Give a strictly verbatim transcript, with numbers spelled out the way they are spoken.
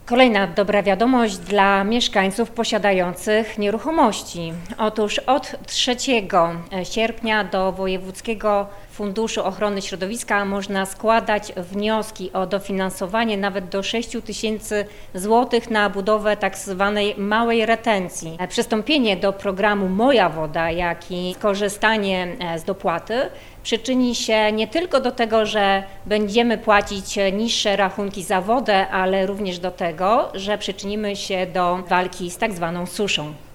Kolejna dobra wiadomość dla mieszkańców posiadających nieruchomości. Otóż od trzeciego sierpnia do Wojewódzkiego Funduszu Ochrony Środowiska można składać wnioski o dofinansowanie nawet do sześć tysięcy złotych na budowę tak zwanej małej retencji. Przystąpienie do programu Moja Woda, jak i skorzystanie z dopłaty przyczyni się nie tylko do tego, że będziemy płacić niższe rachunki za wodę, ale również do tego, że przyczynimy się do walki z tak zwaną suszą.